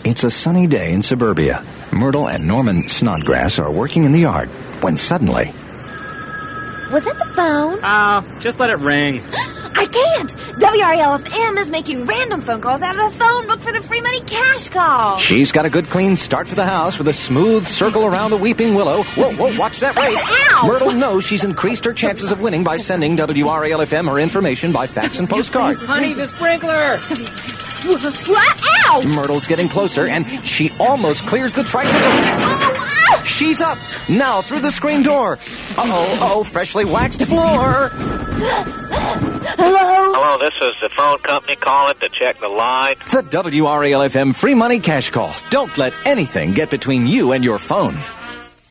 It's a sunny day in suburbia. Myrtle and Norman Snodgrass are working in the yard when suddenly... Was that the phone? Just let it ring. I can't! WRAL-FM is making random phone calls out of the phone book for the free money cash call. She's got a good clean start for the house with a smooth circle around the weeping willow. Whoa, watch that rate. Ow! Myrtle knows she's increased her chances of winning by sending WRAL-FM her information by fax and postcard. Honey, the sprinkler! Ow! Myrtle's getting closer, and she almost clears the tricycle. She's up. Now through the screen door. Uh-oh, freshly waxed floor. Hello, this is the phone company calling to check the line. The WRAL-FM free money cash call. Don't let anything get between you and your phone.